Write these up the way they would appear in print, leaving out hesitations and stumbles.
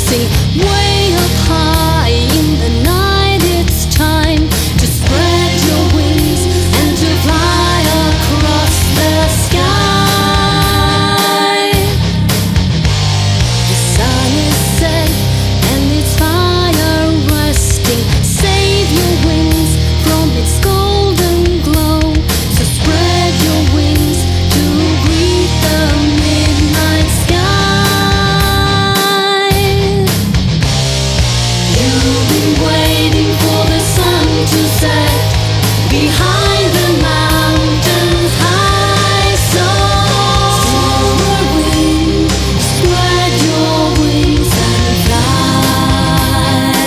sing way up high in the night. It's time to spread your wings and to fly across the sky. The sun is set and its fire resting. Save your wings from its golden glow. So spread your wings to greet the midnight sky. You've been waiting for the sun to set behind the mountain high. So silver wings, spread your wings and fly.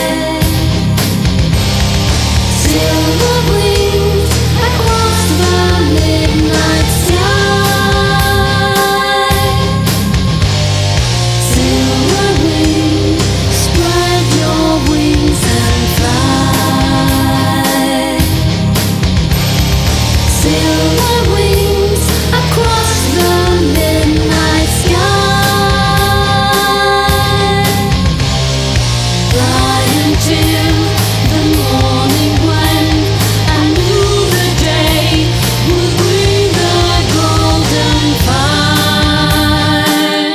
Silver wings across the midnight sky. Silver wings, spread your wings and fly. Silver wings across the midnight sky. Fly until the morning when a new day will bring the golden fire.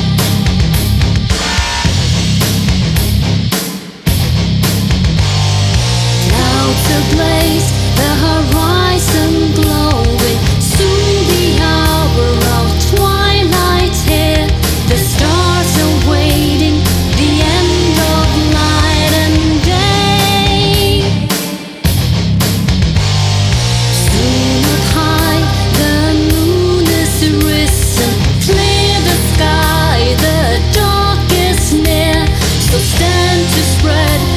Clouds ablaze, the horizon glowing. Soon the hour of twilight's here. The stars are waiting, the end of night and day. Soon up high, the moon is risen. Clear the sky, the dark is near. So stand to spread